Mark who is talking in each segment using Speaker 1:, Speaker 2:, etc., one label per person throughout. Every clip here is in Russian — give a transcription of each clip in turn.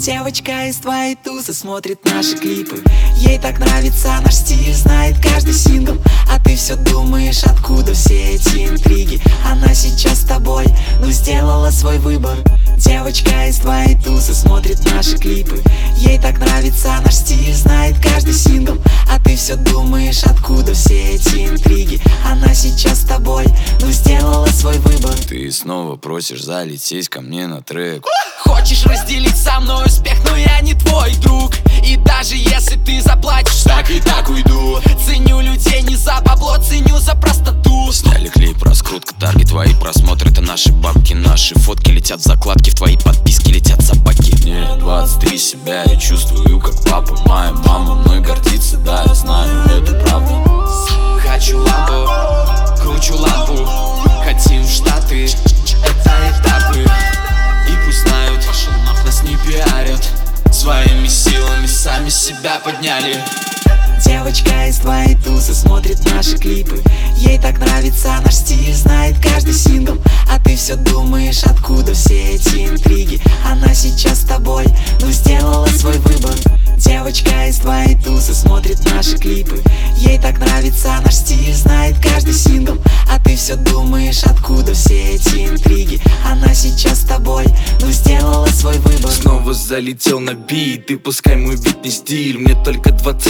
Speaker 1: Девочка из твоей тузы смотрит наши клипы. Ей так нравится наш стиль, знает каждый сингл. А ты все думаешь, откуда все эти интриги? Она сейчас с тобой, но сделала свой выбор. Девочка из твоей тузы смотрит наши клипы. Ей так нравится наш стиль, знает каждый сингл. А ты все думаешь, откуда все эти интриги? Она сейчас с тобой, но сделала свой выбор.
Speaker 2: Ты снова просишь залететь ко мне на трек.
Speaker 3: Хочешь разделить со мной успех, но я не твой друг. И даже если ты заплатишь, так и так уйду. Ценю людей не за бабло, ценю за простоту.
Speaker 2: Сняли клип, раскрутка, таргет, твои просмотры, это наши бабки. Наши фотки летят в закладки, в твои подписки летят собаки. Мне 23, себя я чувствую как папа. Моя мама мной гордится, да, я знаю, это правда.
Speaker 3: Хочу лампу, кручу лампу. Хотим в Штаты, это этапы. И пусть знают, нас не пиарят. Своими силами сами себя подняли.
Speaker 1: Девочка из твоей тузы смотрит наши клипы. Ей так нравится наш стиль, знает каждый сингл. А ты все думаешь, откуда все эти интриги? Она сейчас с тобой, но сделала свой выбор. Девочка из твоей тузы смотрит наши клипы. Ей так нравится наш стиль, знает каждый сингл. А ты все думаешь, откуда все эти интриги? Она сейчас с тобой, но сделала свой выбор.
Speaker 4: Снова залетел на бит, и пускай мой бит не стиль. Мне только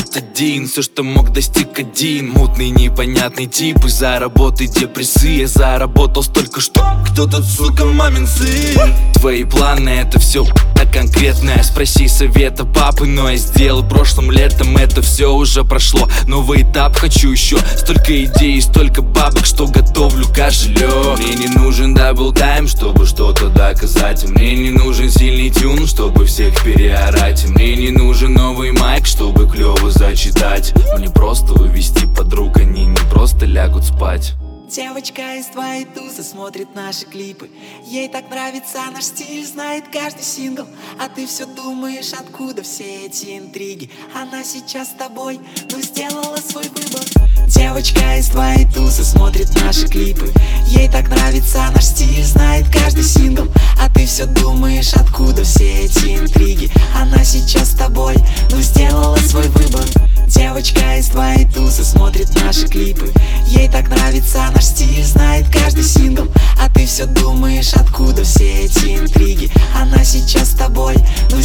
Speaker 4: 21, все, что мог, достиг один. Мутный, непонятный тип, из-за работы депрессы. Я заработал столько, что кто тут, сука, мамин сын. Твои планы, это все так конкретное. Спроси совета папы, но я сделал прошлым летом. Это все уже прошло, новый этап хочу еще. Столько идей, столько бабок, что готовлю кошелек. Мне не нужен даблтайм, чтобы что-то доказать. Мне не нужен сильный тюн, чтобы всех переорать. Мне не нужен новый майк, чтобы клево зачитать. Мне просто увести подруг, они не просто лягут спать.
Speaker 1: Девочка из твоей тузы смотрит наши клипы. Ей так нравится наш стиль, знает каждый сингл. А ты все думаешь, откуда все эти интриги? Она сейчас с тобой, но сделала свой выбор. Девочка из твоей тузы смотрит наши клипы. Ей так нравится наш стиль, знает каждый сингл. А ты все думаешь, откуда все эти интриги? Она сейчас с тобой, но сделала свой выбор. Девочка из твоей тузы смотрит наши клипы. Ей так нравится наш стиль, знает каждый сингл. А ты все думаешь, откуда все эти интриги? Она сейчас с тобой, но